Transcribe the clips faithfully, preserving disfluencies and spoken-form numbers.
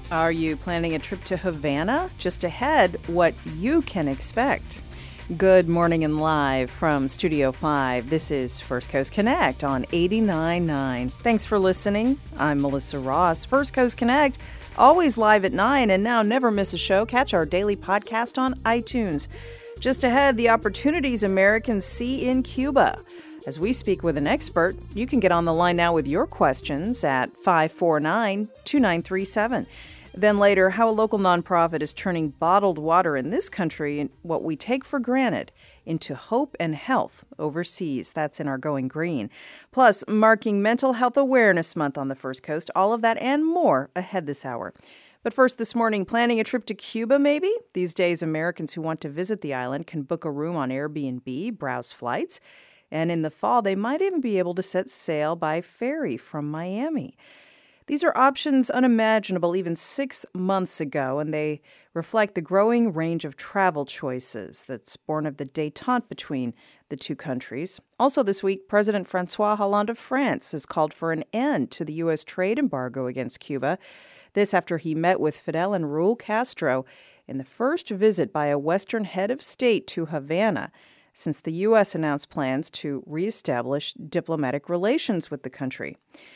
Are you planning a trip to Havana? Just ahead, what you can expect. Good morning and live from Studio five. This is First Coast Connect on eighty-nine point nine. Thanks for listening. I'm Melissa Ross. First Coast Connect, always live at nine, and now never miss a show. Catch our daily podcast on iTunes. Just ahead, the opportunities Americans see in Cuba. As we speak with an expert, you can get on the line now with your questions at five four nine, two nine three seven. Then later, how a local nonprofit is turning bottled water in this country, what we take for granted, into hope and health overseas. That's in our Going Green. Plus, marking Mental Health Awareness Month on the First Coast. All of that and more ahead this hour. But first this morning, planning a trip to Cuba, maybe? These days, Americans who want to visit the island can book a room on Airbnb, browse flights, and in the fall, they might even be able to set sail by ferry from Miami. These are options unimaginable even six months ago, and they reflect the growing range of travel choices that's born of the détente between the two countries. Also this week, President François Hollande of France has called for an end to the U S trade embargo against Cuba. This after he met with Fidel and Raul Castro in the first visit by a Western head of state to Havana since the U S announced plans to reestablish diplomatic relations with the country.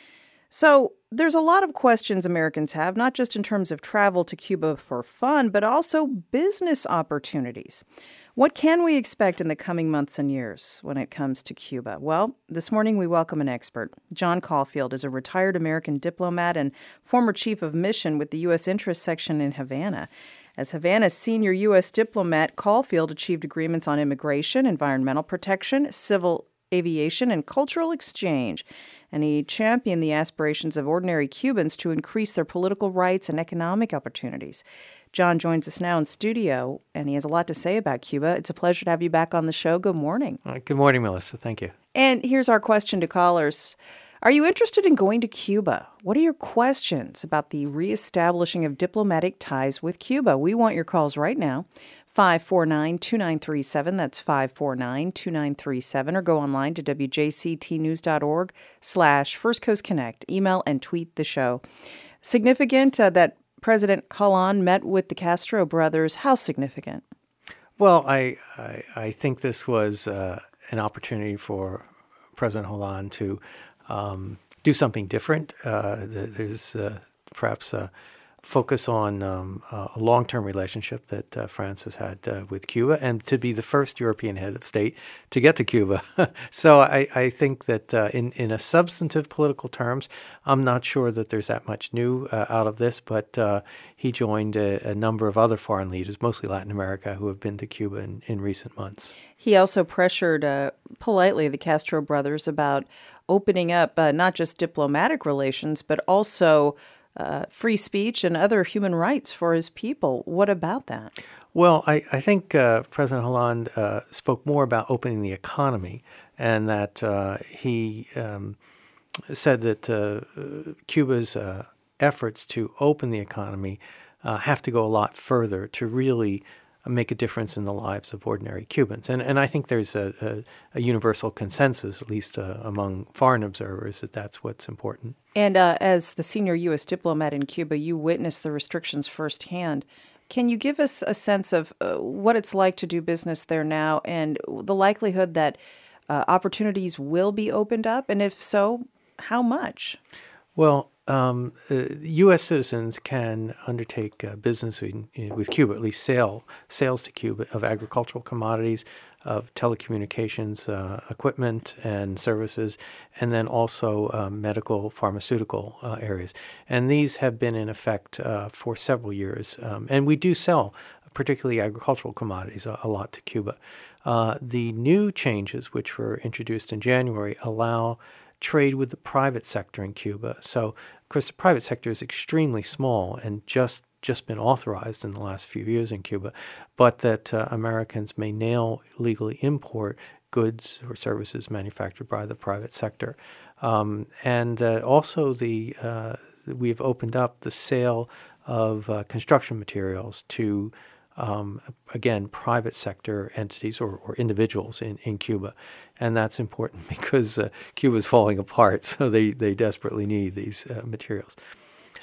So there's a lot of questions Americans have, not just in terms of travel to Cuba for fun, but also business opportunities. What can we expect in the coming months and years when it comes to Cuba? Well, this morning we welcome an expert. John Caulfield is a retired American diplomat and former chief of mission with the U S Interest Section in Havana. As Havana's senior U S diplomat, Caulfield achieved agreements on immigration, environmental protection, civil aviation, and cultural exchange. And he championed the aspirations of ordinary Cubans to increase their political rights and economic opportunities. John joins us now in studio, and he has a lot to say about Cuba. It's a pleasure to have you back on the show. Good morning. Uh, good morning, Melissa. Thank you. And here's our question to callers. Are you interested in going to Cuba? What are your questions about the reestablishing of diplomatic ties with Cuba? We want your calls right now. five four nine, two nine three seven. That's five four nine, two nine three seven. Or go online to w j c t news dot org slash First Coast Connect. Email and tweet the show. Significant uh, that President Hollande met with the Castro brothers. How significant? Well, I I, I think this was uh, an opportunity for President Hollande to um, do something different. Uh, there's uh, perhaps a focus on um, a long-term relationship that uh, France has had uh, with Cuba, and to be the first European head of state to get to Cuba. So I, I think that uh, in, in a substantive political terms, I'm not sure that there's that much new uh, out of this, but uh, he joined a, a number of other foreign leaders, mostly Latin America, who have been to Cuba in, in recent months. He also pressured uh, politely the Castro brothers about opening up uh, not just diplomatic relations, but also Uh, free speech and other human rights for his people. What about that? Well, I, I think uh, President Hollande uh, spoke more about opening the economy, and that uh, he um, said that uh, Cuba's uh, efforts to open the economy uh, have to go a lot further to really make a difference in the lives of ordinary Cubans. And and I think there's a, a, a universal consensus, at least uh, among foreign observers, that that's what's important. And uh, as the senior U S diplomat in Cuba, you witnessed the restrictions firsthand. Can you give us a sense of uh, what it's like to do business there now and the likelihood that uh, opportunities will be opened up? And if so, how much? Well, Um, uh, U S citizens can undertake uh, business in, in, with Cuba, at least sale, sales to Cuba of agricultural commodities, of telecommunications uh, equipment and services, and then also uh, medical, pharmaceutical uh, areas. And these have been in effect uh, for several years. Um, and we do sell, particularly agricultural commodities, a, a lot to Cuba. Uh, the new changes, which were introduced in January, allow trade with the private sector in Cuba. So, of course, the private sector is extremely small and just just been authorized in the last few years in Cuba, but that uh, Americans may now legally import goods or services manufactured by the private sector. Um, and uh, also the uh, we've opened up the sale of uh, construction materials to Um, again, private sector entities or, or individuals in, in Cuba. And that's important because uh, Cuba is falling apart, so they, they desperately need these uh, materials.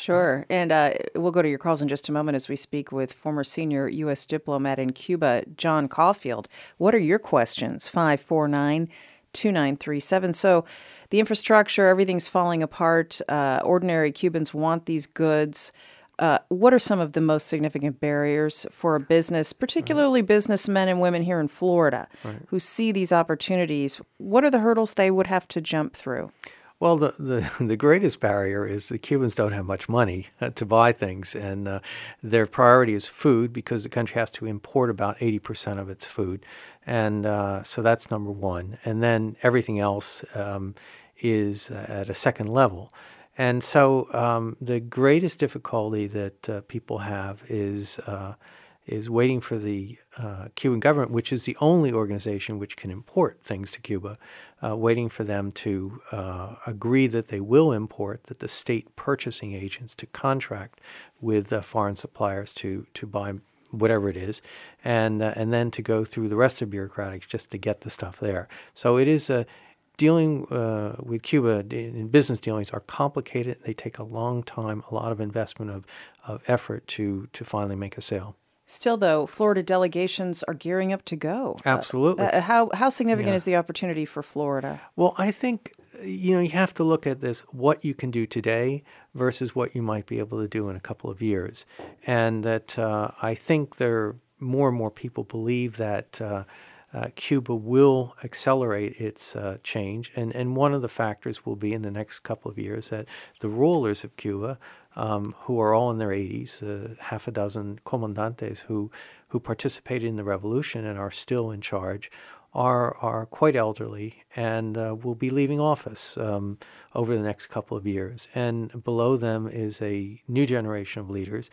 Sure. And uh, we'll go to your calls in just a moment as we speak with former senior U S diplomat in Cuba, John Caulfield. What are your questions? five four nine, two nine three seven. So the infrastructure, everything's falling apart. Uh, ordinary Cubans want these goods. Uh, what are some of the most significant barriers for a business, particularly right. businessmen and women here in Florida right. who see these opportunities? What are the hurdles they would have to jump through? Well, the, the, the greatest barrier is the Cubans don't have much money uh, to buy things, and uh, their priority is food because the country has to import about eighty percent of its food. And uh, so that's number one. And then everything else um, is uh, at a second level. And so um, the greatest difficulty that uh, people have is uh, is waiting for the uh, Cuban government, which is the only organization which can import things to Cuba, uh, waiting for them to uh, agree that they will import, that the state purchasing agents to contract with uh, foreign suppliers to to buy whatever it is, and uh, and then to go through the rest of bureaucratics just to get the stuff there. So it is a Dealing uh, with Cuba in business dealings are complicated. They take a long time, a lot of investment of, of effort to to finally make a sale. Still, though, Florida delegations are gearing up to go. Absolutely. Uh, uh, how how significant yeah. is the opportunity for Florida? Well, I think, you know, you have to look at this, what you can do today versus what you might be able to do in a couple of years. And that uh, I think there more and more people believe that uh, Uh, Cuba will accelerate its uh, change, and, and one of the factors will be in the next couple of years that the rulers of Cuba, um, who are all in their eighties, uh, half a dozen comandantes who who participated in the revolution and are still in charge, are are quite elderly and uh, will be leaving office um, over the next couple of years. And below them is a new generation of leaders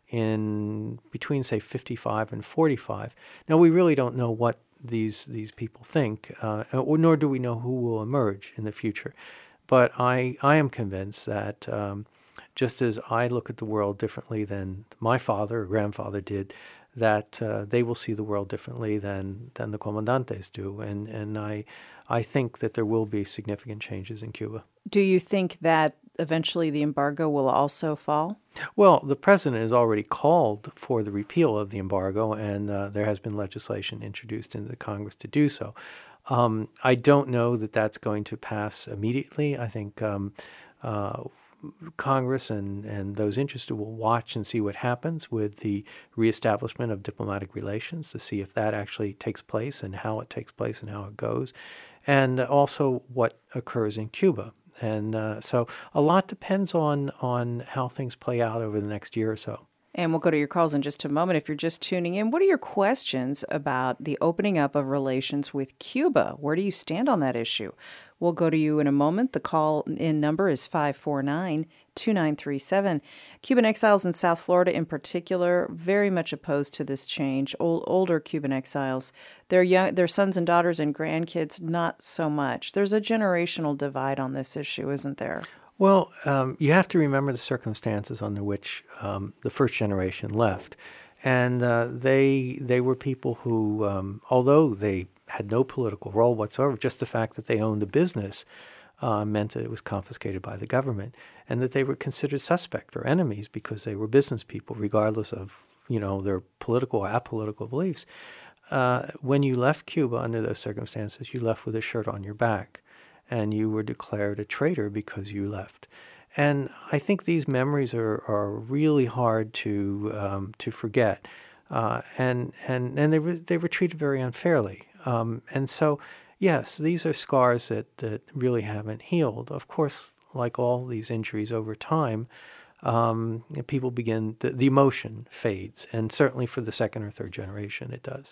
in between, say, fifty-five and forty-five. Now, we really don't know what these these people think, uh, or nor do we know who will emerge in the future. But I, I am convinced that um, just as I look at the world differently than my father or grandfather did, that uh, they will see the world differently than, than the comandantes do. And, and I, I think that there will be significant changes in Cuba. Do you think that eventually the embargo will also fall? Well, the president has already called for the repeal of the embargo, and uh, there has been legislation introduced into the Congress to do so. Um, I don't know that that's going to pass immediately. I think um, uh, Congress and, and those interested will watch and see what happens with the reestablishment of diplomatic relations to see if that actually takes place and how it takes place and how it goes, and also what occurs in Cuba. And uh, so a lot depends on, on how things play out over the next year or so. And we'll go to your calls in just a moment. If you're just tuning in, what are your questions about the opening up of relations with Cuba? Where do you stand on that issue? We'll go to you in a moment. The call-in number is five four nine, two nine three seven. Cuban exiles in South Florida in particular, very much opposed to this change. Old, older Cuban exiles, their young, their sons and daughters and grandkids, not so much. There's a generational divide on this issue, isn't there? Well, um, you have to remember the circumstances under which um, the first generation left. And uh, they they were people who, um, although they had no political role whatsoever, just the fact that they owned a business uh, meant that it was confiscated by the government, and that they were considered suspect or enemies because they were business people, regardless of, you know, their political or apolitical beliefs. Uh, when you left Cuba under those circumstances, you left with a shirt on your back, and you were declared a traitor because you left. And I think these memories are, are really hard to um, to forget. Uh, and and and they were they were treated very unfairly. Um, and so, yes, these are scars that, that really haven't healed. Of course, like all these injuries over time, um, people begin, the, the emotion fades. And certainly for the second or third generation, it does.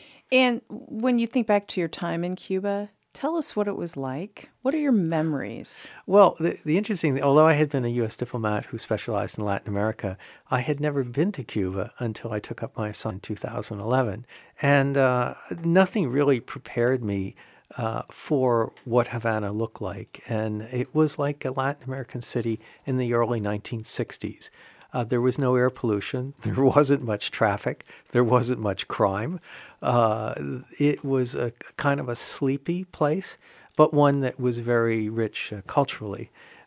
And when you think back to your time in Cuba, tell us what it was like. What are your memories? Well, the, the interesting thing, although I had been a U S diplomat who specialized in Latin America, I had never been to Cuba until I took up my assignment in two thousand eleven. And uh, nothing really prepared me uh, for what Havana looked like. And it was like a Latin American city in the early nineteen sixties. Uh, there was no air pollution. There wasn't much traffic. There wasn't much crime. Uh, it was a kind of a sleepy place, but one that was very rich uh, culturally.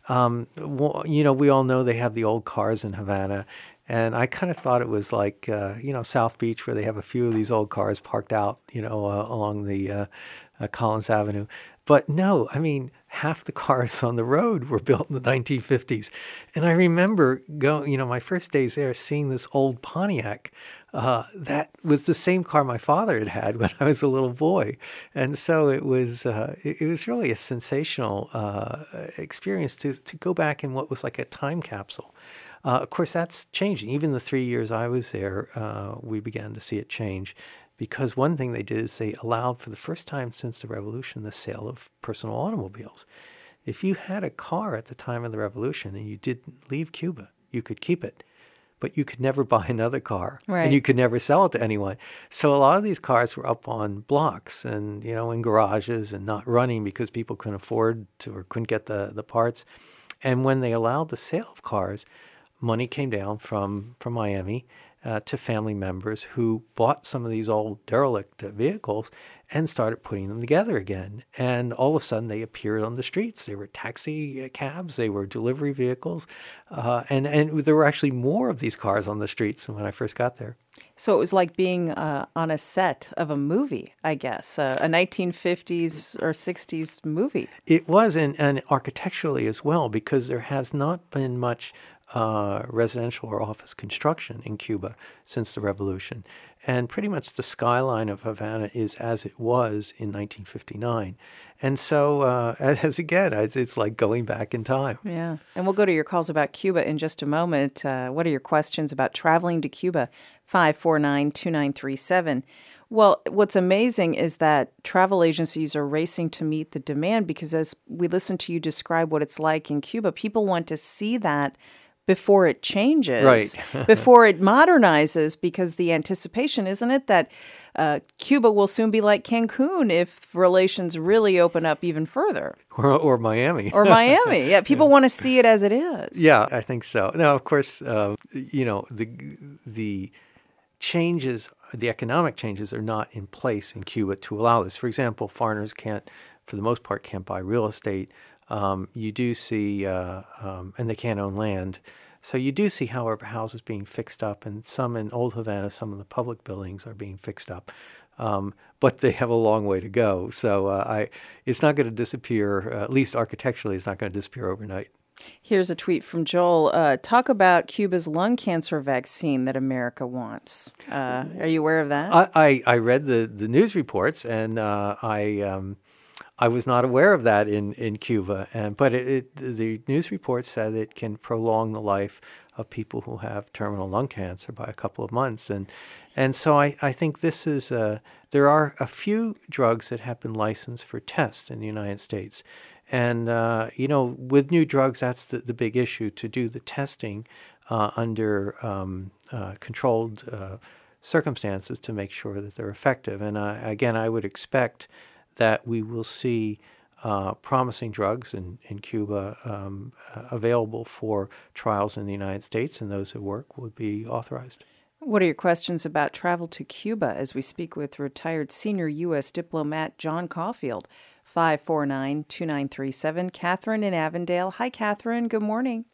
Um, well, you know, we all know they have the old cars in Havana. And I kind of thought it was like, uh, you know, South Beach, where they have a few of these old cars parked out, you know, uh, along the uh, uh, Collins Avenue. But no, I mean, half the cars on the road were built in the nineteen fifties. And I remember going, you know, my first days there, seeing this old Pontiac. Uh, that was the same car my father had had when I was a little boy. And so it was uh, it, it was really a sensational uh, experience to, to go back in what was like a time capsule. Uh, of course, that's changing. Even the three years I was there, uh, we began to see it change, because one thing they did is they allowed, for the first time since the Revolution, the sale of personal automobiles. If you had a car at the time of the Revolution and you didn't leave Cuba, you could keep it, but you could never buy another car, right. and you could never sell it to anyone. So a lot of these cars were up on blocks and, you know, in garages and not running because people couldn't afford to or couldn't get the, the parts. And when they allowed the sale of cars, money came down from, from Miami uh, to family members who bought some of these old derelict uh, vehicles and started putting them together again. And all of a sudden, they appeared on the streets. They were taxi cabs. They were delivery vehicles. Uh, and, and there were actually more of these cars on the streets than when I first got there. So it was like being uh, on a set of a movie, I guess, uh, a nineteen fifties or sixties movie. It was, and, and architecturally as well, because there has not been much Uh, residential or office construction in Cuba since the revolution. And pretty much the skyline of Havana is as it was in nineteen fifty-nine. And so, uh, as, as again, it's, it's like going back in time. Yeah. And we'll go to your calls about Cuba in just a moment. Uh, what are your questions about traveling to Cuba? five four nine, two nine three seven. Well, what's amazing is that travel agencies are racing to meet the demand, because as we listen to you describe what it's like in Cuba, people want to see that before it changes, right. before it modernizes, because the anticipation, isn't it, that uh, Cuba will soon be like Cancun if relations really open up even further. Or, or Miami. Or Miami. Yeah, people yeah. want to see it as it is. Yeah, I think so. Now, of course, uh, you know, the the changes, the economic changes are not in place in Cuba to allow this. For example, foreigners can't, for the most part, can't buy real estate. Um, you do see, uh, um, and they can't own land. So you do see, however, houses being fixed up, and some in Old Havana, some of the public buildings are being fixed up. Um, but they have a long way to go. So uh, I, it's not going to disappear, uh, at least architecturally, it's not going to disappear overnight. Here's a tweet from Joel. Uh, talk about Cuba's lung cancer vaccine that America wants. Uh, are you aware of that? I, I, I read the, the news reports, and uh, I... Um, I was not aware of that in, in Cuba, and but it, it, the news report said it can prolong the life of people who have terminal lung cancer by a couple of months, and and so I, I think this is uh, there are a few drugs that have been licensed for tests in the United States, and uh, you know, with new drugs, that's the, the big issue, to do the testing uh, under um, uh, controlled uh, circumstances to make sure that they're effective. And uh, again, I would expect that we will see uh, promising drugs in, in Cuba um, uh, available for trials in the United States, and those who work would be authorized. What are your questions about travel to Cuba as we speak with retired senior U S diplomat John Caulfield? five four nine, two nine three seven. Catherine in Avondale. Hi, Catherine. Good morning.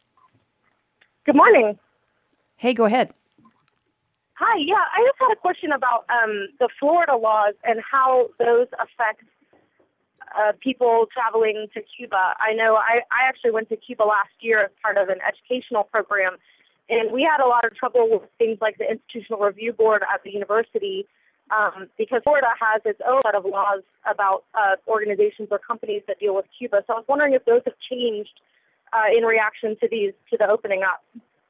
Good morning. Hey, go ahead. Hi, yeah, I just had a question about um, the Florida laws and how those affect uh, people traveling to Cuba. I know I, I actually went to Cuba last year as part of an educational program, and we had a lot of trouble with things like the Institutional Review Board at the university um, because Florida has its own set of laws about uh, organizations or companies that deal with Cuba. So I was wondering if those have changed uh, in reaction to these to the opening up.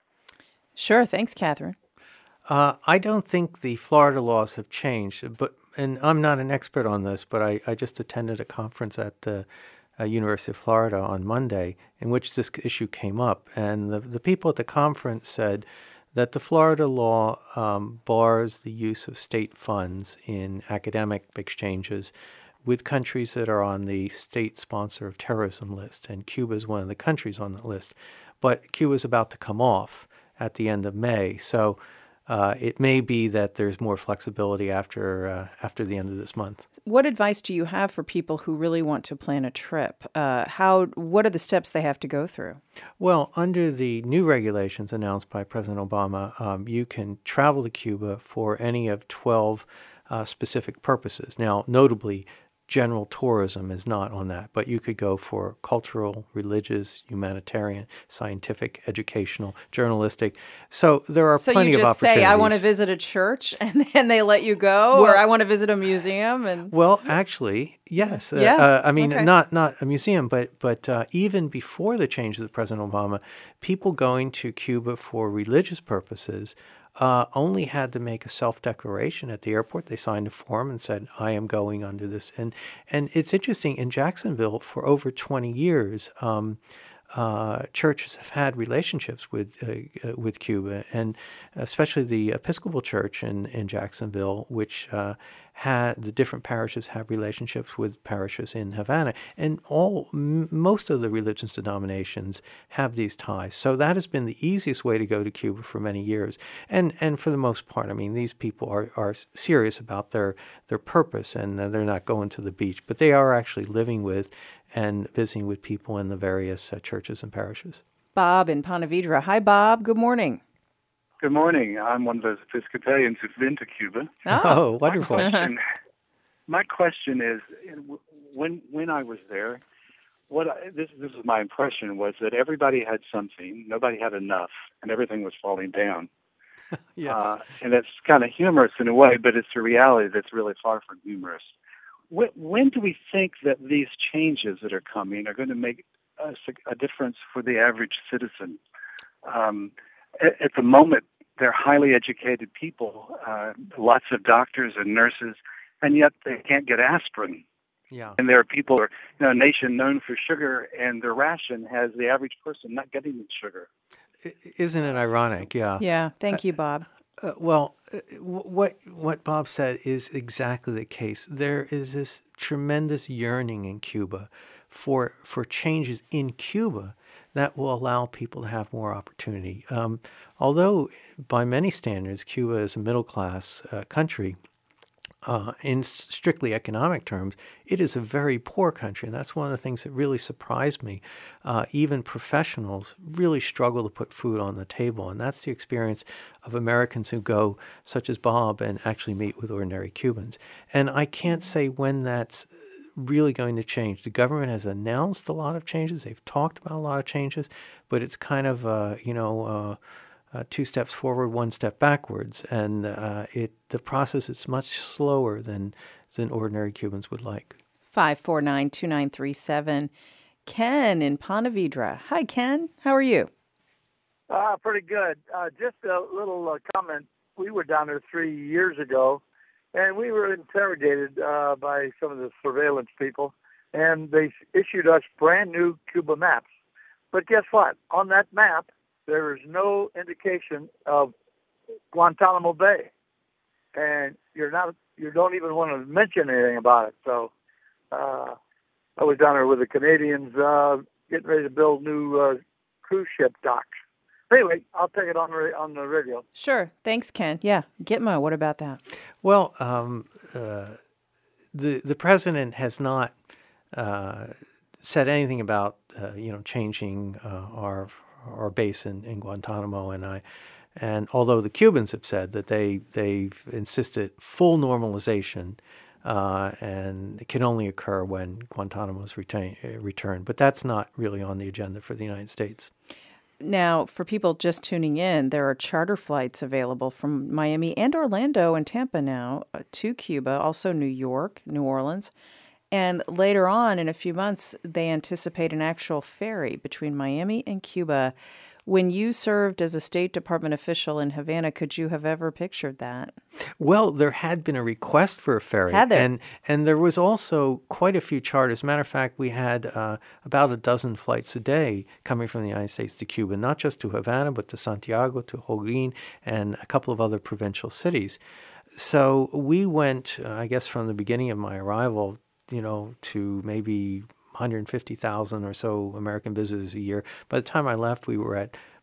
Sure. Thanks, Catherine. Uh, I don't think the Florida laws have changed, but and I'm not an expert on this, but I, I just attended a conference at the uh, University of Florida on Monday in which this issue came up. And the, the people at the conference said that the Florida law um, bars the use of state funds in academic exchanges with countries that are on the state sponsor of terrorism list. And Cuba is one of the countries on that list. But Cuba is about to come off at the end of May. So uh, it may be that there's more flexibility after uh, after the end of this month. What advice do you have for people who really want to plan a trip? Uh, how? What are the steps they have to go through? Well, under the new regulations announced by President Obama, um, you can travel to Cuba for any of twelve uh, specific purposes. Now, notably, general tourism is not on that, but you could go for cultural, religious, humanitarian, scientific, educational, journalistic. So there are so plenty of opportunities. So you just say, I want to visit a church, and then they let you go, well, or I want to visit a museum? And Well, actually, yes. Yeah? Uh, uh, I mean, Okay. not not a museum, but, but uh, even before the changes of President Obama, people going to Cuba for religious purposes uh, only had to make a self-declaration at the airport. They signed a form and said, I am going under this. And and it's interesting, in Jacksonville, for over twenty years, um, uh, churches have had relationships with uh, uh, with Cuba, and especially the Episcopal Church in, in Jacksonville, which uh, had the different parishes have relationships with parishes in Havana, and all m- most of the religious denominations have these ties. So that has been the easiest way to go to Cuba for many years, and and for the most part, I mean, these people are, are serious about their their purpose, and uh, they're not going to the beach, but they are actually living with and visiting with people in the various uh, churches and parishes. Bob in Ponte Vedra. Hi, Bob. Good morning. Good morning. I'm one of those Episcopalians who've been to Cuba. Oh, wonderful. My question, my question is, when when I was there, what I, this this is my impression was that everybody had something, nobody had enough, and everything was falling down. Yes. Uh, and that's kind of humorous in a way, but it's a reality that's really far from humorous. When, when do we think that these changes that are coming are going to make a, a difference for the average citizen? Um, at, at the moment, they're highly educated people, uh, lots of doctors and nurses, and yet they can't get aspirin. Yeah. And there are people, who are, you know, a nation known for sugar, and their ration has the average person not getting the sugar. I- Isn't it ironic? Yeah. Yeah. Thank you, Bob. Uh, well, uh, w- what what Bob said is exactly the case. There is this tremendous yearning in Cuba for for changes in Cuba that will allow people to have more opportunity. Um, although, by many standards, Cuba is a middle class uh, country. Uh, in s- strictly economic terms, it is a very poor country, and that's one of the things that really surprised me. Uh, even professionals really struggle to put food on the table, and that's the experience of Americans who go, such as Bob, and actually meet with ordinary Cubans. And I can't say when that's really going to change. The government has announced a lot of changes. They've talked about a lot of changes, but it's kind of, uh, you know, uh, Uh, two steps forward, one step backwards, and uh, it the process is much slower than than ordinary Cubans would like. five four nine, two nine three seven. Ken in Ponte Vedra. Hi, Ken. How are you? Uh, pretty good. Uh, just a little uh, comment. We were down there three years ago, and we were interrogated uh, by some of the surveillance people, and they issued us brand new Cuba maps. But guess what? On that map, there is no indication of Guantanamo Bay, and you're not, you don't even want to mention anything about it. So uh, I was down there with the Canadians uh, getting ready to build new uh, cruise ship docks. Anyway, I'll take it on the, on the radio. Sure. Thanks, Ken. Yeah. Gitmo, what about that? Well, um, uh, the the president has not uh, said anything about uh, you know changing uh, our our base in, in Guantanamo, and I, and although the Cubans have said that they they've insisted full normalization, uh, and it can only occur when Guantanamo is retain, uh, returned, but that's not really on the agenda for the United States. Now, for people just tuning in, there are charter flights available from Miami and Orlando and Tampa now uh, to Cuba, also New York, New Orleans. And later on, in a few months, they anticipate an actual ferry between Miami and Cuba. When you served as a State Department official in Havana, could you have ever pictured that? Well, there had been a request for a ferry. Had there? And, and there was also quite a few charters. Matter of fact, we had uh, about a dozen flights a day coming from the United States to Cuba, not just to Havana, but to Santiago, to Holguin, and a couple of other provincial cities. So we went, uh, I guess, from the beginning of my arrival, you know, to maybe one hundred fifty thousand or so American visitors a year. By the time I left, we were at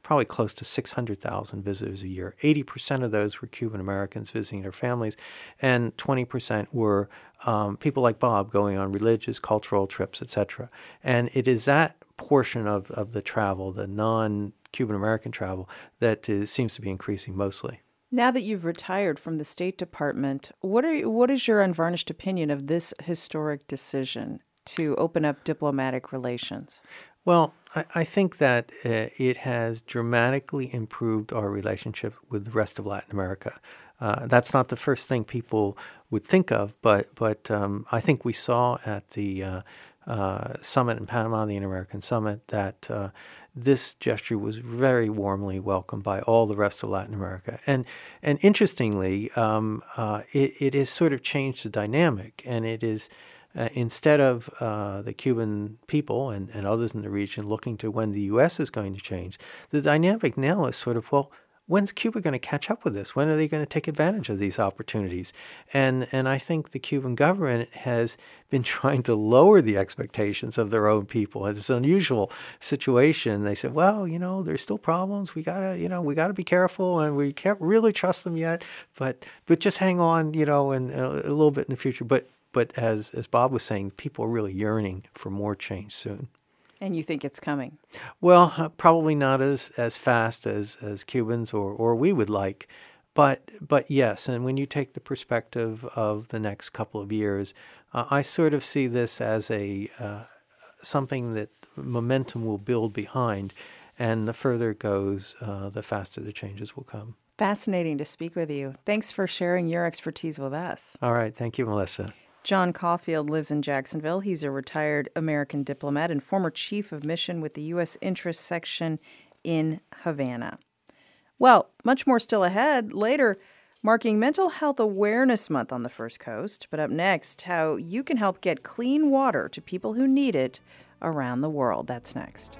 probably close to six hundred thousand visitors a year. eighty percent of those were Cuban Americans visiting their families, and twenty percent were um, people like Bob going on religious, cultural trips, et cetera. And it is that portion of, of the travel, the non-Cuban American travel, that is, seems to be increasing mostly. Now that you've retired from the State Department, what are what is your unvarnished opinion of this historic decision to open up diplomatic relations? Well, I, I think that uh, it has dramatically improved our relationship with the rest of Latin America. Uh, that's not the first thing people would think of, but but um, I think we saw at the uh, uh, summit in Panama, the Inter-American Summit, that uh, this gesture was very warmly welcomed by all the rest of Latin America. And and interestingly, um, uh, it, it has sort of changed the dynamic, and it is uh, instead of uh, the Cuban people and, and others in the region looking to when the U S is going to change, the dynamic now is sort of, well, when's Cuba going to catch up with this? When are they going to take advantage of these opportunities? And and I think the Cuban government has been trying to lower the expectations of their own people. It's an unusual situation. They said, well, you know, there's still problems. We gotta, you know, we gotta be careful, and we can't really trust them yet. But but just hang on, you know, and a, a little bit in the future. But but as as Bob was saying, people are really yearning for more change soon. And you think it's coming? Well, uh, probably not as, as fast as, as Cubans or, or we would like, but but yes. And when you take the perspective of the next couple of years, uh, I sort of see this as a uh, something that momentum will build behind, and the further it goes, uh, the faster the changes will come. Fascinating to speak with you. Thanks for sharing your expertise with us. All right. Thank you, Melissa. John Caulfield lives in Jacksonville. He's a retired American diplomat and former chief of mission with the U S Interest Section in Havana. Well, much more still ahead. Later, marking Mental Health Awareness Month on the First Coast. But up next, how you can help get clean water to people who need it around the world. That's next.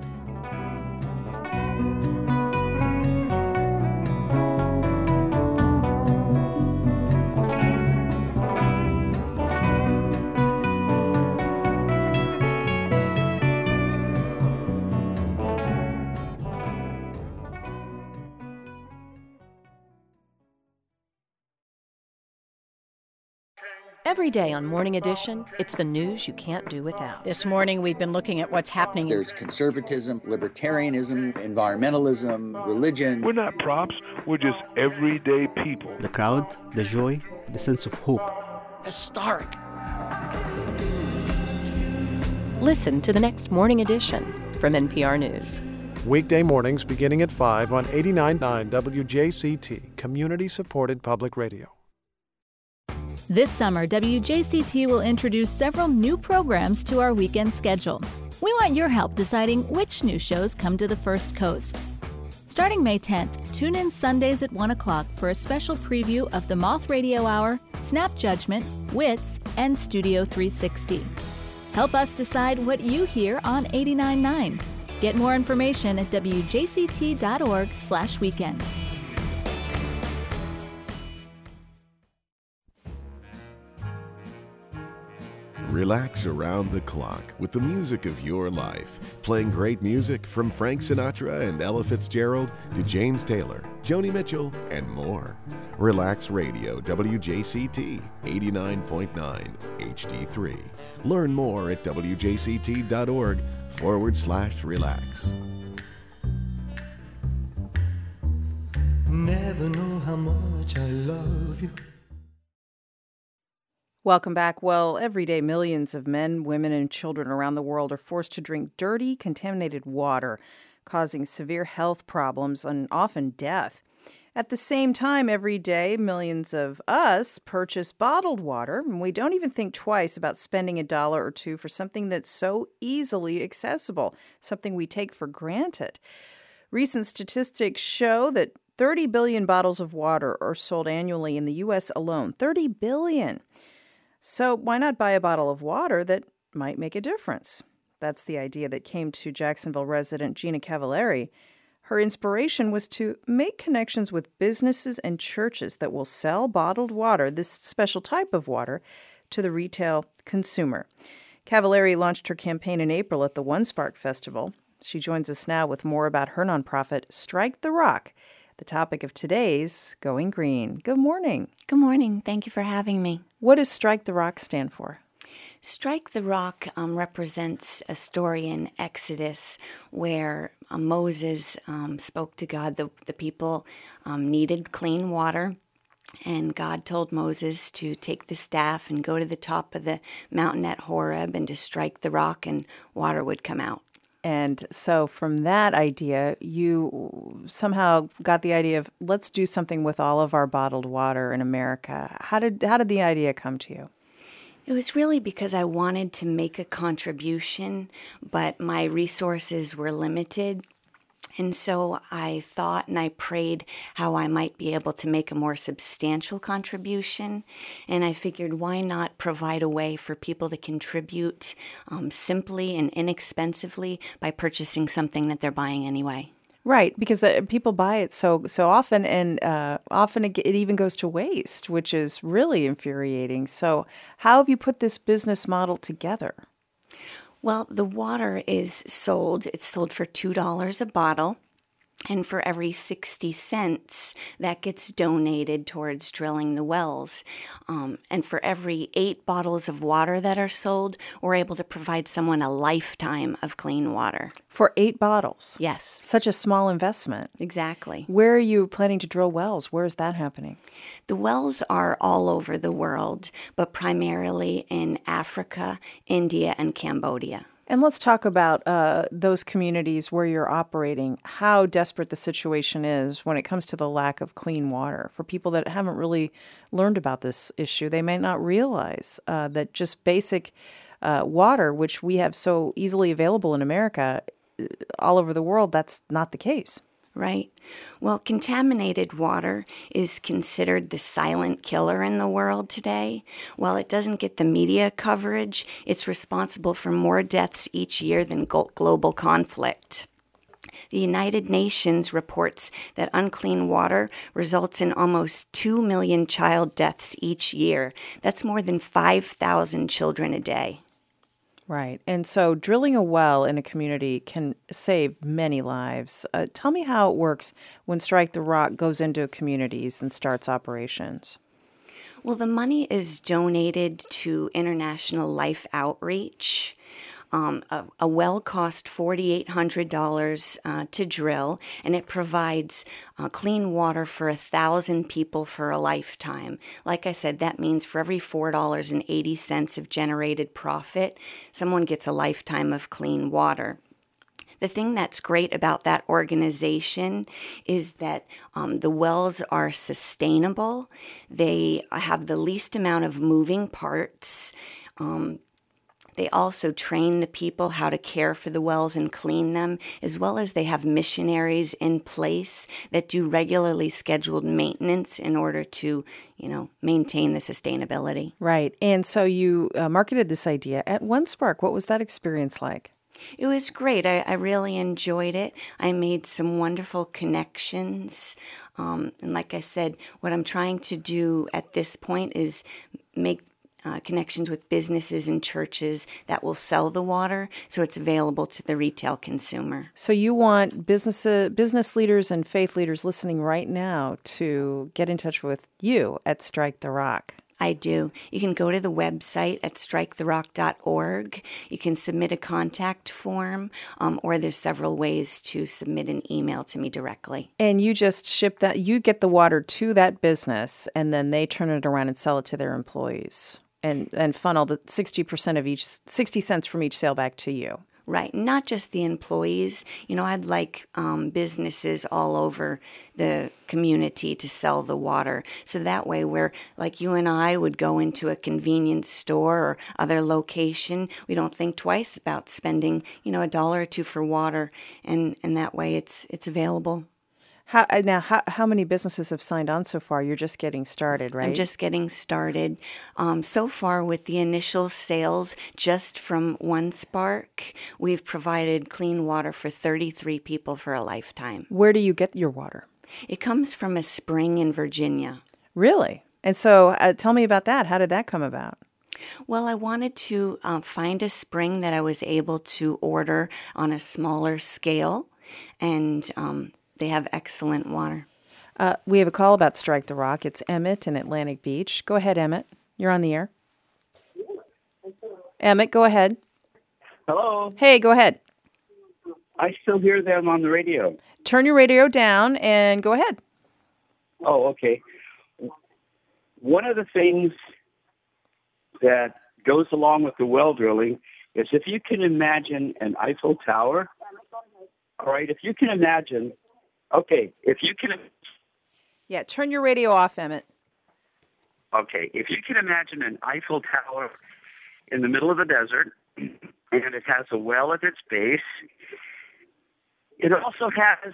Every day on Morning Edition, it's the news you can't do without. This morning, we've been looking at what's happening. There's conservatism, libertarianism, environmentalism, religion. We're not props. We're just everyday people. The crowd, the joy, the sense of hope. Historic. Listen to the next Morning Edition from N P R News. Weekday mornings beginning at five on eighty-nine point nine W J C T, community-supported public radio. This summer, W J C T will introduce several new programs to our weekend schedule. We want your help deciding which new shows come to the First Coast. Starting May tenth, tune in Sundays at one o'clock for a special preview of the Moth Radio Hour, Snap Judgment, Wits, and Studio three sixty. Help us decide what you hear on eighty-nine point nine. Get more information at W J C T dot org slash weekends. Relax around the clock with the music of your life. Playing great music from Frank Sinatra and Ella Fitzgerald to James Taylor, Joni Mitchell, and more. Relax Radio, W J C T, eighty-nine point nine, H D three. Learn more at W J C T dot org forward slash relax. Never know how much I love you. Welcome back. Well, every day millions of men, women, and children around the world are forced to drink dirty, contaminated water, causing severe health problems and often death. At the same time, every day, millions of us purchase bottled water, and we don't even think twice about spending a dollar or two for something that's so easily accessible, something we take for granted. Recent statistics show that thirty billion bottles of water are sold annually in the U S alone. thirty billion. So why not buy a bottle of water that might make a difference? That's the idea that came to Jacksonville resident Gina Cavallari. Her inspiration was to make connections with businesses and churches that will sell bottled water, this special type of water, to the retail consumer. Cavallari launched her campaign in April at the One Spark Festival. She joins us now with more about her nonprofit, Strike the Rock, the topic of today's Going Green. Good morning. Good morning. Thank you for having me. What does Strike the Rock stand for? Strike the Rock um, represents a story in Exodus where uh, Moses um, spoke to God. The, the people um, needed clean water, and God told Moses to take the staff and go to the top of the mountain at Horeb and to strike the rock, and water would come out. And so from that idea, you somehow got the idea of, let's do something with all of our bottled water in America. How did how did the idea come to you? It was really because I wanted to make a contribution, but my resources were limited. And so I thought and I prayed how I might be able to make a more substantial contribution. And I figured, why not provide a way for people to contribute um, simply and inexpensively by purchasing something that they're buying anyway. Right, because uh, people buy it so so often, and uh, often it, it even goes to waste, which is really infuriating. So how have you put this business model together? Well, the water is sold. It's sold for two dollars a bottle. And for every sixty cents, that gets donated towards drilling the wells. Um, and for every eight bottles of water that are sold, we're able to provide someone a lifetime of clean water. For eight bottles? Yes. Such a small investment. Exactly. Where are you planning to drill wells? Where is that happening? The wells are all over the world, but primarily in Africa, India, and Cambodia. And let's talk about uh, those communities where you're operating, how desperate the situation is when it comes to the lack of clean water. For people that haven't really learned about this issue, they may not realize uh, that just basic uh, water, which we have so easily available in America, all over the world, that's not the case. Right. Well, contaminated water is considered the silent killer in the world today. While it doesn't get the media coverage, it's responsible for more deaths each year than global conflict. The United Nations reports that unclean water results in almost two million child deaths each year. That's more than five thousand children a day. Right. And so drilling a well in a community can save many lives. Uh, tell me how it works when Strike the Rock goes into communities and starts operations. Well, the money is donated to International Life Outreach. Um, a, a well costs four thousand eight hundred dollars uh, to drill, and it provides uh, clean water for a thousand people for a lifetime. Like I said, that means for every four dollars and eighty cents of generated profit, someone gets a lifetime of clean water. The thing that's great about that organization is that um, the wells are sustainable. They have the least amount of moving parts. Um, They also train the people how to care for the wells and clean them, as well as they have missionaries in place that do regularly scheduled maintenance in order to, you know, maintain the sustainability. Right. And so you uh, marketed this idea at OneSpark. What was that experience like? It was great. I, I really enjoyed it. I made some wonderful connections. Um, and like I said, what I'm trying to do at this point is make Uh, connections with businesses and churches that will sell the water so it's available to the retail consumer. So you want business uh, business leaders and faith leaders listening right now to get in touch with you at Strike the Rock. I do. You can go to the website at strike the rock dot org. You can submit a contact form, um, or there's several ways to submit an email to me directly. And you just ship that, you get the water to that business, and then they turn it around and sell it to their employees. And and funnel the sixty percent of each, sixty cents from each sale back to you. Right. Not just the employees. You know, I'd like um, businesses all over the community to sell the water. So that way where, like you and I would go into a convenience store or other location, we don't think twice about spending, you know, a dollar or two for water. And, and that way it's it's available. How, now, how, how many businesses have signed on so far? You're just getting started, right? I'm just getting started. Um, so far, with the initial sales just from OneSpark, we've provided clean water for thirty-three people for a lifetime. Where do you get your water? It comes from a spring in Virginia. Really? And so uh, tell me about that. How did that come about? Well, I wanted to uh, find a spring that I was able to order on a smaller scale, and um, they have excellent water. Uh, we have a call about Strike the Rock. It's Emmett in Atlantic Beach. Go ahead, Emmett. You're on the air. Emmett, go ahead. Hello. Hey, go ahead. I still hear them on the radio. Turn your radio down and go ahead. Oh, okay. One of the things that goes along with the well drilling is if you can imagine an Eiffel Tower, all right, if you can imagine, okay, if you can... Yeah, turn your radio off, Emmett. Okay, if you can imagine an Eiffel Tower in the middle of the desert, and it has a well at its base, it also has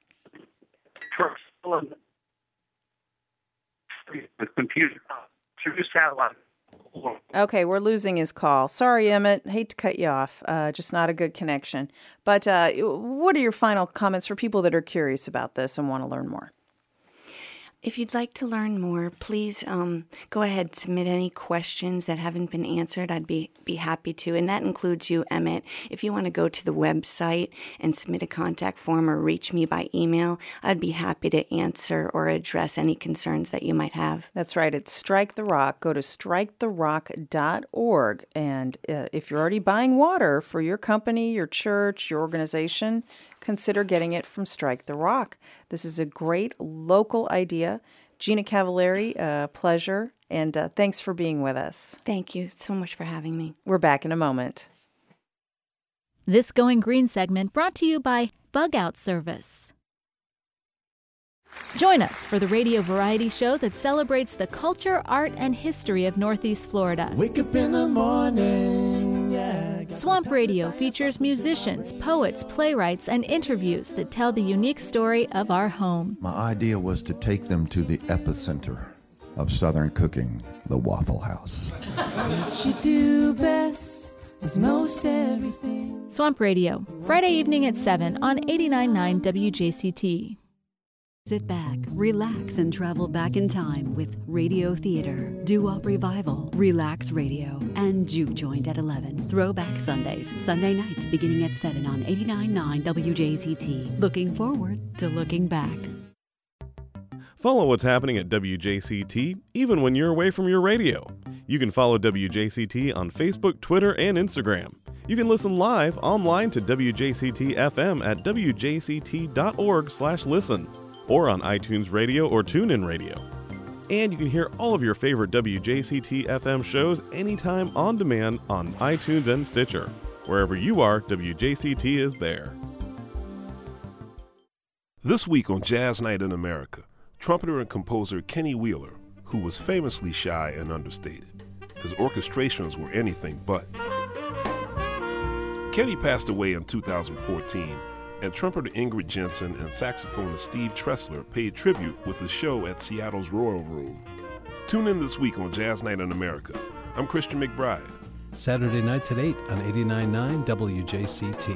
with computer through satellite. Okay, we're losing his call. Sorry, Emmett. Hate to cut you off. Uh, just not a good connection. But uh, what are your final comments for people that are curious about this and want to learn more? If you'd like to learn more, please um, go ahead, submit any questions that haven't been answered. I'd be, be happy to, and that includes you, Emmett. If you want to go to the website and submit a contact form or reach me by email, I'd be happy to answer or address any concerns that you might have. That's right. It's Strike the Rock. Go to strike the rock dot org, and uh, if you're already buying water for your company, your church, your organization, consider getting it from Strike the Rock. This is a great local idea. Gina Cavallari, uh, pleasure, and uh, thanks for being with us. Thank you so much for having me. We're back in a moment. This Going Green segment brought to you by Bug Out Service. Join us for the radio variety show that celebrates the culture, art, and history of Northeast Florida. Wake up in the morning, yeah. Swamp Radio features musicians, poets, playwrights, and interviews that tell the unique story of our home. My idea was to take them to the epicenter of Southern cooking, the Waffle House. What you do best is most everything. Swamp Radio, Friday evening at seven on eighty-nine point nine W J C T. Sit back, relax, and travel back in time with Radio Theater, Doo-Wop Revival, Relax Radio, and Juke Joint at eleven. Throwback Sundays, Sunday nights beginning at seven on eighty-nine point nine W J C T. Looking forward to looking back. Follow what's happening at W J C T even when you're away from your radio. You can follow W J C T on Facebook, Twitter, and Instagram. You can listen live online to W J C T F M at w j c t dot org slash listen. Or on iTunes Radio or TuneIn Radio. And you can hear all of your favorite W J C T F M shows anytime on demand on iTunes and Stitcher. Wherever you are, W J C T is there. This week on Jazz Night in America, trumpeter and composer Kenny Wheeler, who was famously shy and understated. His orchestrations were anything but. Kenny passed away in two thousand fourteen, and trumpeter Ingrid Jensen and saxophonist Steve Tressler paid tribute with a show at Seattle's Royal Room. Tune in this week on Jazz Night in America. I'm Christian McBride. Saturday nights at eight on eighty-nine point nine W J C T.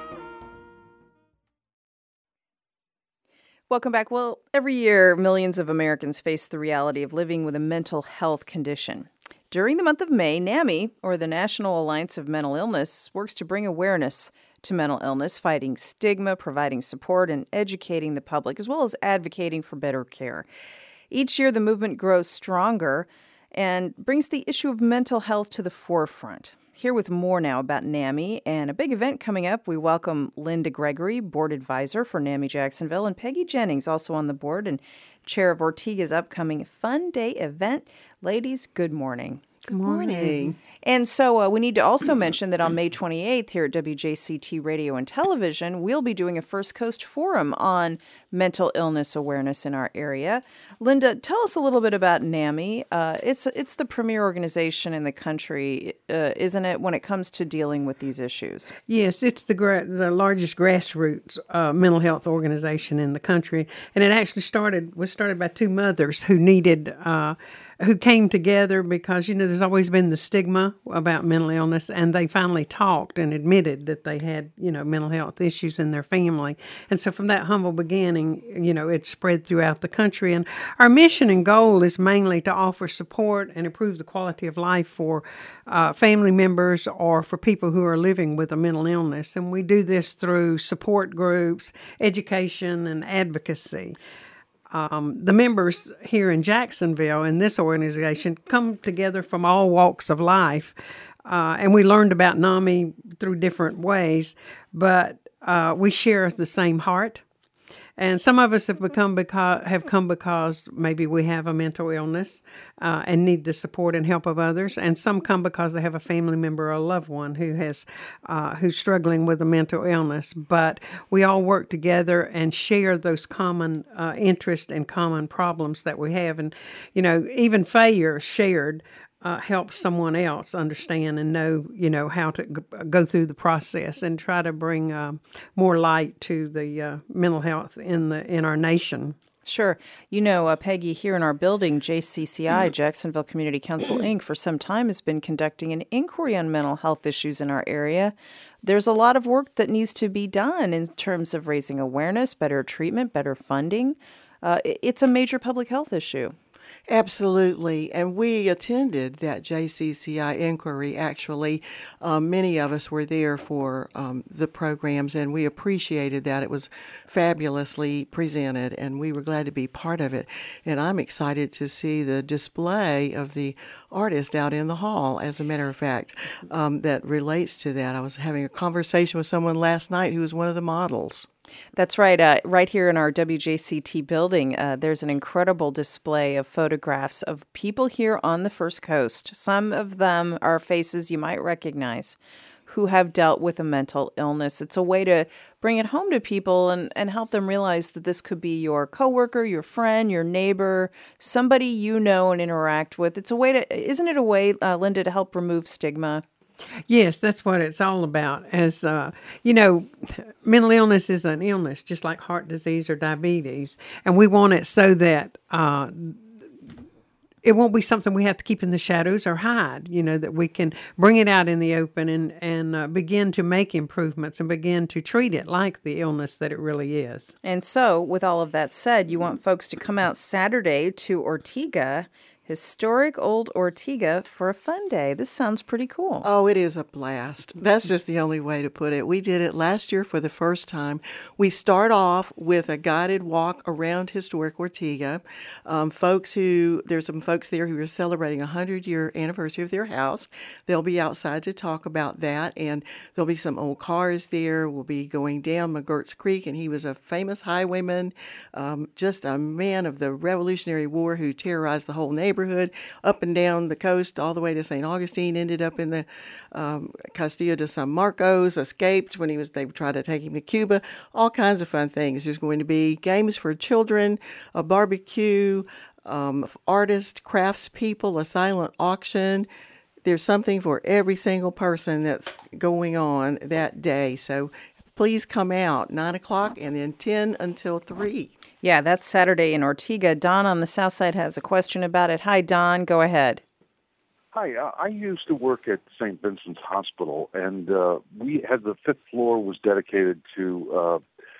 Welcome back. Well, every year, millions of Americans face the reality of living with a mental health condition. During the month of May, NAMI, or the National Alliance of Mental Illness, works to bring awareness to mental illness, fighting stigma, providing support, and educating the public, as well as advocating for better care. Each year, the movement grows stronger and brings the issue of mental health to the forefront. Here with more now about NAMI and a big event coming up, we welcome Linda Gregory, board advisor for NAMI Jacksonville, and Peggy Jennings, also on the board and chair of Ortega's upcoming Fun Day event. Ladies, good morning. Good morning. And so uh, we need to also mention that on May twenty-eighth here at W J C T Radio and Television, we'll be doing a First Coast Forum on mental illness awareness in our area. Linda, tell us a little bit about NAMI. Uh, it's it's the premier organization in the country, uh, isn't it, when it comes to dealing with these issues? Yes, it's the gra- the largest grassroots uh, mental health organization in the country, and it actually started was started by two mothers who needed Uh, who came together because, you know, there's always been the stigma about mental illness, and they finally talked and admitted that they had, you know, mental health issues in their family. And so from that humble beginning, you know, it spread throughout the country. And our mission and goal is mainly to offer support and improve the quality of life for uh, family members or for people who are living with a mental illness. And we do this through support groups, education, and advocacy. Um, the members here in Jacksonville in this organization come together from all walks of life, uh, and we learned about NAMI through different ways, but uh, we share the same heart. And some of us have become because have come because maybe we have a mental illness uh, and need the support and help of others, and some come because they have a family member or a loved one who has uh, who's struggling with a mental illness. But we all work together and share those common uh, interests and common problems that we have, and you know, even failure shared Uh, help someone else understand and know, you know, how to g- go through the process and try to bring uh, more light to the uh, mental health in the in our nation. Sure. You know, uh, Peggy, here in our building, J C C I, Jacksonville Community Council, Incorporated, for some time has been conducting an inquiry on mental health issues in our area. There's a lot of work that needs to be done in terms of raising awareness, better treatment, better funding. Uh, it's a major public health issue. Absolutely. And we attended that J C C I inquiry. Actually, um, many of us were there for um, the programs, and we appreciated that. It was fabulously presented, and we were glad to be part of it. And I'm excited to see the display of the artist out in the hall, as a matter of fact, um, that relates to that. I was having a conversation with someone last night who was one of the models. That's right. Uh, right here in our W J C T building, uh, there's an incredible display of photographs of people here on the First Coast. Some of them are faces you might recognize who have dealt with a mental illness. It's a way to bring it home to people and, and help them realize that this could be your coworker, your friend, your neighbor, somebody you know and interact with. It's a way to, isn't it a way, uh, Linda, to help remove stigma? Yes, that's what it's all about. As uh, you know, mental illness is an illness, just like heart disease or diabetes, and we want it so that uh, it won't be something we have to keep in the shadows or hide. You know, that we can bring it out in the open and and uh, begin to make improvements and begin to treat it like the illness that it really is. And so, with all of that said, you want folks to come out Saturday to Ortega. Historic Old Ortega for a fun day. This sounds pretty cool. Oh, it is a blast. That's just the only way to put it. We did it last year for the first time. We start off with a guided walk around Historic Ortega. Um, folks who, there's some folks there who are celebrating a hundred-year anniversary of their house. They'll be outside to talk about that, and there'll be some old cars there. We'll be going down McGirt's Creek, and he was a famous highwayman, um, just a man of the Revolutionary War who terrorized the whole neighborhood. neighborhood, up and down the coast, all the way to Saint Augustine, ended up in the um, Castillo de San Marcos, escaped when he was, they tried to take him to Cuba, all kinds of fun things. There's going to be games for children, a barbecue, um, artists, craftspeople, a silent auction. There's something for every single person that's going on that day. So please come out, nine o'clock and then ten until three. Yeah, that's Saturday in Ortega. Don on the south side has a question about it. Hi, Don. Go ahead. Hi. Uh, I used to work at Saint Vincent's Hospital, and uh, we had the fifth floor was dedicated to uh,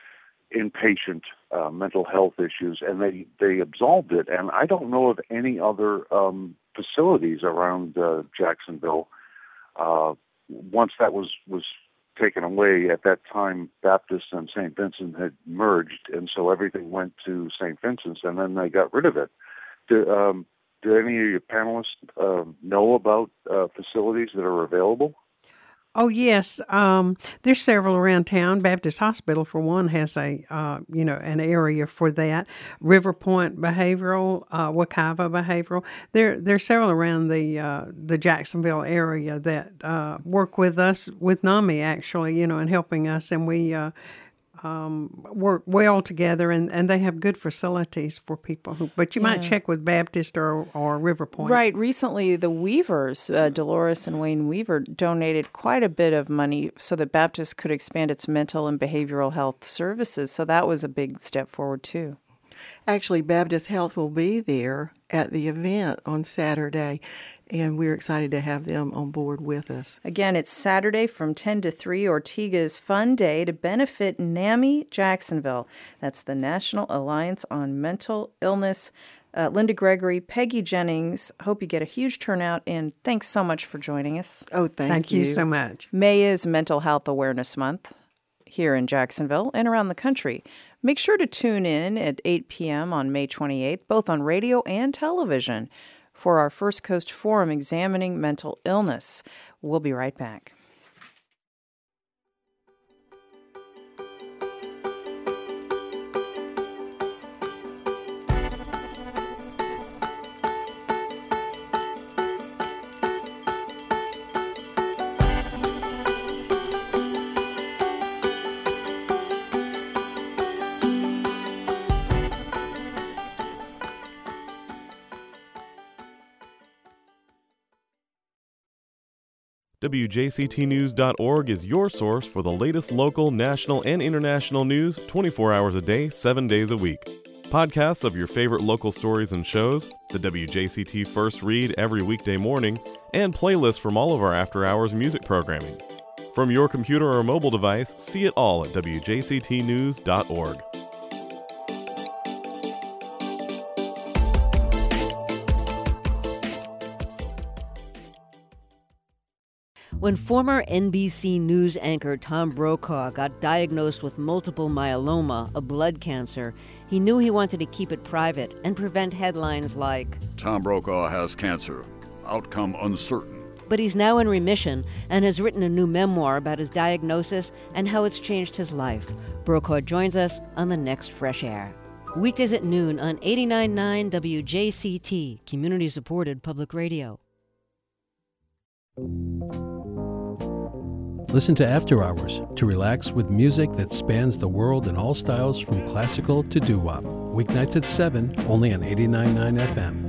inpatient uh, mental health issues, and they, they absolved it. And I don't know of any other um, facilities around uh, Jacksonville. Uh, once that was, was taken away, at that time, Baptist and Saint Vincent had merged, and so everything went to Saint Vincent's, and then they got rid of it. Do, um, do any of your panelists uh, know about uh, facilities that are available? Oh, yes. Um, there's several around town. Baptist Hospital, for one, has a, uh, you know, an area for that. River Point Behavioral, uh, Wekiva Behavioral. There, there's several around the uh, the Jacksonville area that uh, work with us, with NAMI, actually, you know, and helping us. And we uh, um, work well together, and, and they have good facilities for people. Who, but you yeah. might check with Baptist or, or River Point. Right. Recently, the Weavers, uh, Dolores and Wayne Weaver, donated quite a bit of money so that Baptist could expand its mental and behavioral health services. So that was a big step forward, too. Actually, Baptist Health will be there at the event on Saturday, and we're excited to have them on board with us. Again, it's Saturday from ten to three, Ortega's Fun Day to benefit NAMI Jacksonville. That's the National Alliance on Mental Illness. Uh, Linda Gregory, Peggy Jennings, hope you get a huge turnout, and thanks so much for joining us. Oh, thank, thank you. Thank you so much. May is Mental Health Awareness Month here in Jacksonville and around the country. Make sure to tune in at eight p.m. on May twenty-eighth, both on radio and television, for our First Coast Forum examining mental illness. We'll be right back. W J C T news dot org is your source for the latest local, national, and international news twenty-four hours a day, seven days a week. Podcasts of your favorite local stories and shows, the W J C T First Read every weekday morning, and playlists from all of our after-hours music programming. From your computer or mobile device, see it all at W J C T news dot org. When former N B C News anchor Tom Brokaw got diagnosed with multiple myeloma, a blood cancer, he knew he wanted to keep it private and prevent headlines like, "Tom Brokaw has cancer. Outcome uncertain." But he's now in remission and has written a new memoir about his diagnosis and how it's changed his life. Brokaw joins us on the next Fresh Air. Weekdays at noon on eighty-nine point nine W J C T, community-supported public radio. Listen to After Hours to relax with music that spans the world in all styles from classical to doo-wop. Weeknights at seven, only on eighty-nine point nine F M.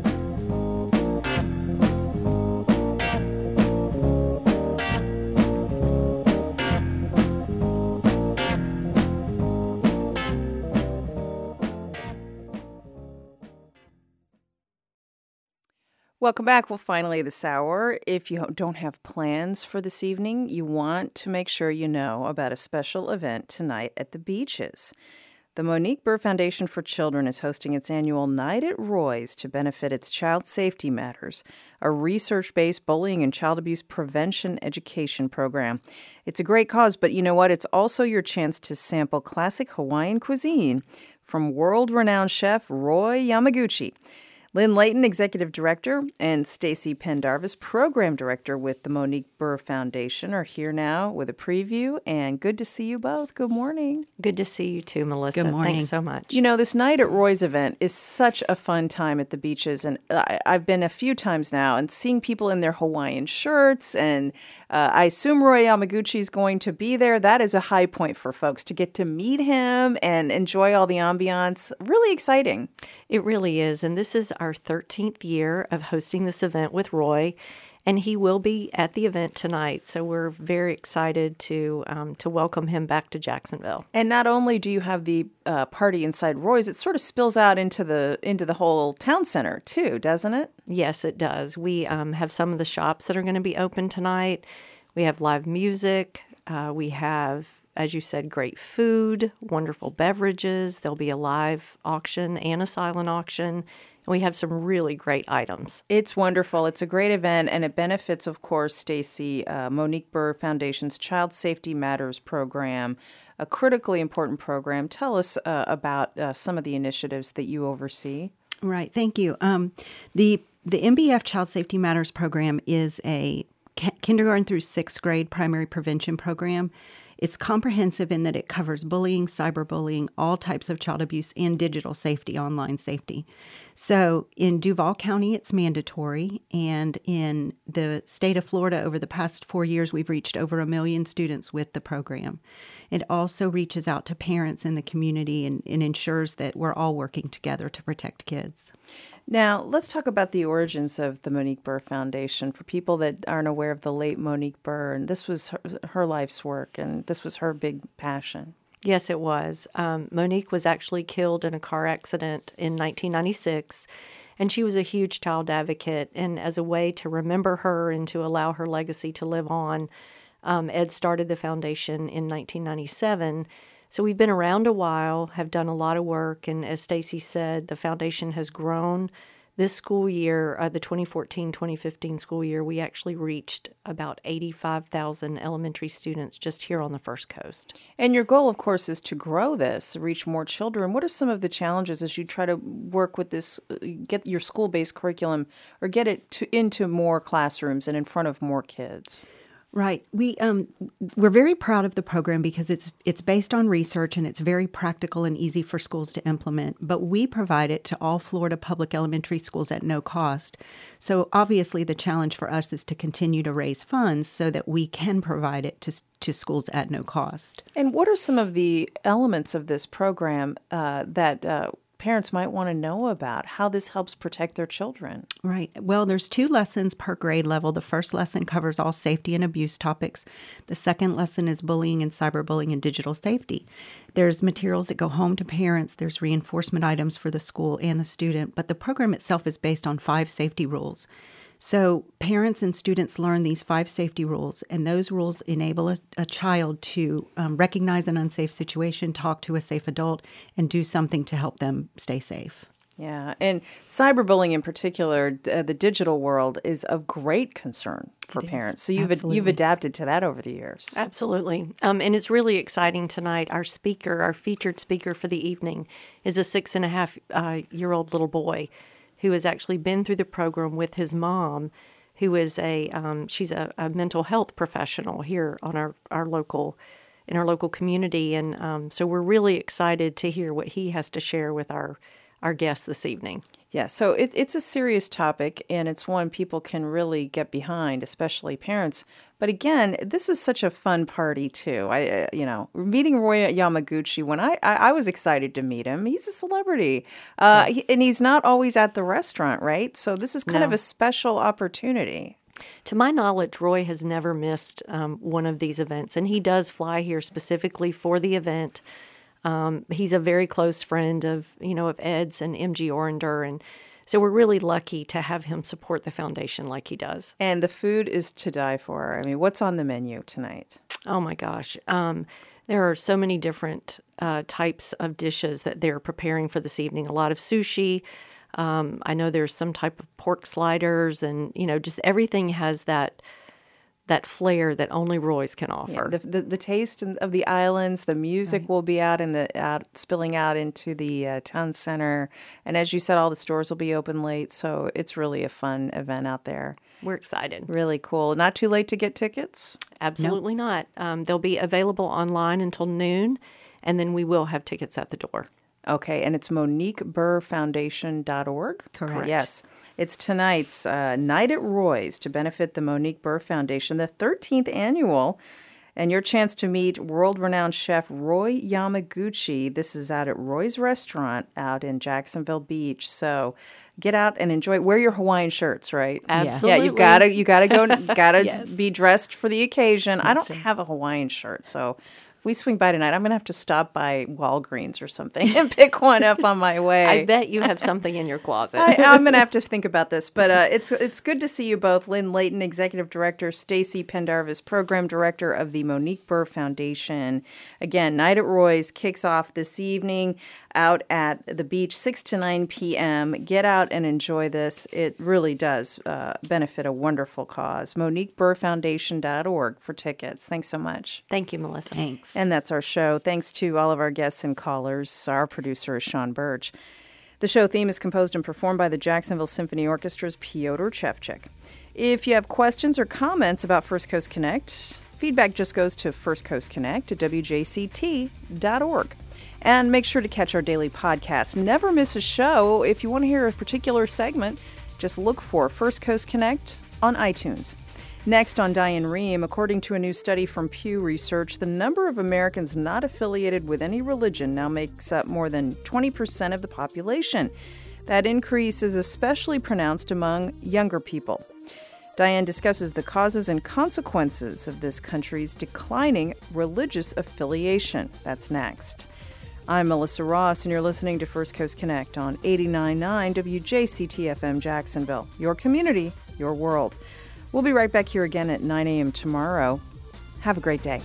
Welcome back. Well, finally this hour, if you don't have plans for this evening, you want to make sure you know about a special event tonight at the Beaches. The Monique Burr Foundation for Children is hosting its annual Night at Roy's to benefit its Child Safety Matters, a research-based bullying and child abuse prevention education program. It's a great cause, but you know what? It's also your chance to sample classic Hawaiian cuisine from world-renowned chef Roy Yamaguchi. Lynn Layton, Executive Director, and Stacy Pendarvis, Program Director with the Monique Burr Foundation, are here now with a preview, and good to see you both. Good morning. Good to see you too, Melissa. Good morning. Thanks so much. You know, this Night at Roy's event is such a fun time at the Beaches, and I, I've been a few times now, and seeing people in their Hawaiian shirts, and uh, I assume Roy Yamaguchi is going to be there. That is a high point for folks to get to meet him and enjoy all the ambiance. Really exciting. It really is, and this is our thirteenth year of hosting this event with Roy, and he will be at the event tonight. So we're very excited to um, to welcome him back to Jacksonville. And not only do you have the uh, party inside Roy's, it sort of spills out into the into the whole town center too, doesn't it? Yes, it does. We um, have some of the shops that are going to be open tonight. We have live music. Uh, we have, as you said, great food, wonderful beverages. There'll be a live auction and a silent auction. And we have some really great items. It's wonderful. It's a great event, and it benefits, of course, Stacy, uh, Monique Burr Foundation's Child Safety Matters program, a critically important program. Tell us uh, about uh, some of the initiatives that you oversee. Right. Thank you. Um, the the M B F Child Safety Matters program is a kindergarten through sixth grade primary prevention program. It's comprehensive in that it covers bullying, cyberbullying, all types of child abuse, and digital safety, online safety. So in Duval County, it's mandatory. And in the state of Florida, over the past four years, we've reached over a million students with the program. It also reaches out to parents in the community and, and ensures that we're all working together to protect kids. Now, let's talk about the origins of the Monique Burr Foundation. For people that aren't aware of the late Monique Burr, and this was her, her life's work, and this was her big passion. Yes, it was. Um, Monique was actually killed in a car accident in nineteen ninety-six, and she was a huge child advocate. And as a way to remember her and to allow her legacy to live on, um, Ed started the foundation in nineteen ninety-seven. So we've been around a while, have done a lot of work, and as Stacy said, the foundation has grown. This school year, uh, the twenty fourteen twenty fifteen school year, we actually reached about eighty-five thousand elementary students just here on the First Coast. And your goal, of course, is to grow this, reach more children. What are some of the challenges as you try to work with this, get your school-based curriculum or get it to, into more classrooms and in front of more kids? Right. We um we're very proud of the program because it's it's based on research and it's very practical and easy for schools to implement. But we provide it to all Florida public elementary schools at no cost. So obviously the challenge for us is to continue to raise funds so that we can provide it to to schools at no cost. And what are some of the elements of this program uh, that uh, parents might want to know about, how this helps protect their children? Right. Well, there's two lessons per grade level. The first lesson covers all safety and abuse topics. The second lesson is bullying and cyberbullying and digital safety. There's materials that go home to parents. There's reinforcement items for the school and the student. But the program itself is based on five safety rules. So parents and students learn these five safety rules, and those rules enable a, a child to um, recognize an unsafe situation, talk to a safe adult, and do something to help them stay safe. Yeah, and cyberbullying in particular, uh, the digital world is of great concern for It parents. is. So you've Absolutely. you've adapted to that over the years. Absolutely. Um, and it's really exciting tonight. Our speaker, our featured speaker for the evening, is a six and a half uh, year old little boy who has actually been through the program with his mom, who is a um, she's a, a mental health professional here on our, our local in our local community, and um, so we're really excited to hear what he has to share with our our guests this evening. Yeah, so it, it's a serious topic, and it's one people can really get behind, especially parents. But again, this is such a fun party too. I, uh, you know, meeting Roy Yamaguchi, when I, I, I was excited to meet him. He's a celebrity, uh, he, and he's not always at the restaurant, right? So this is kind No. of a special opportunity. To my knowledge, Roy has never missed um, one of these events, and he does fly here specifically for the event. Um, he's a very close friend of, you know, of Ed's and M G Orender, and so we're really lucky to have him support the foundation like he does. And the food is to die for. I mean, what's on the menu tonight? Oh my gosh. Um, there are so many different uh, types of dishes that they're preparing for this evening. A lot of sushi. Um, I know there's some type of pork sliders, and, you know, just everything has that that flair that only Roy's can offer. Yeah, the, the the taste of the islands, the music Right. will be out in the out spilling out into the uh, town center, and as you said, all the stores will be open late, so it's really a fun event out there. We're excited. Really cool. Not too late to get tickets? Absolutely not. Um, they'll be available online until noon, and then we will have tickets at the door. Okay, and it's Monique Burr Foundation dot org? Correct. Yes. It's tonight's uh, Night at Roy's to benefit the Monique Burr Foundation, the thirteenth annual, and your chance to meet world-renowned chef Roy Yamaguchi. This is out at Roy's Restaurant out in Jacksonville Beach. So get out and enjoy. Wear your Hawaiian shirts, right? Absolutely. Yeah, you gotta you gotta go gotta Yes. be dressed for the occasion. I don't That's right. have a Hawaiian shirt, so if we swing by tonight, I'm going to have to stop by Walgreens or something and pick one up on my way. I bet you have something in your closet. I, I'm going to have to think about this. But uh, it's it's good to see you both. Lynn Layton, Executive Director, Stacy Pendarvis, Program Director of the Monique Burr Foundation. Again, Night at Roy's kicks off this evening out at the beach, six to nine p.m. Get out and enjoy this. It really does uh, benefit a wonderful cause. Monique Burr Foundation dot org for tickets. Thanks so much. Thank you, Melissa. Thanks. And that's our show. Thanks to all of our guests and callers. Our producer is Sean Birch. The show theme is composed and performed by the Jacksonville Symphony Orchestra's Pyotr Chevchik. If you have questions or comments about First Coast Connect, feedback just goes to First Coast Connect at W J C T dot org. And make sure to catch our daily podcast. Never miss a show. If you want to hear a particular segment, just look for First Coast Connect on iTunes. Next on Diane Rehm, according to a new study from Pew Research, the number of Americans not affiliated with any religion now makes up more than twenty percent of the population. That increase is especially pronounced among younger people. Diane discusses the causes and consequences of this country's declining religious affiliation. That's next. I'm Melissa Ross, and you're listening to First Coast Connect on eighty-nine point nine W J C T F M Jacksonville. Your community, your world. We'll be right back here again at nine a.m. tomorrow. Have a great day.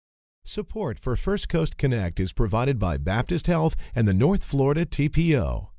Support for First Coast Connect is provided by Baptist Health and the North Florida T P O.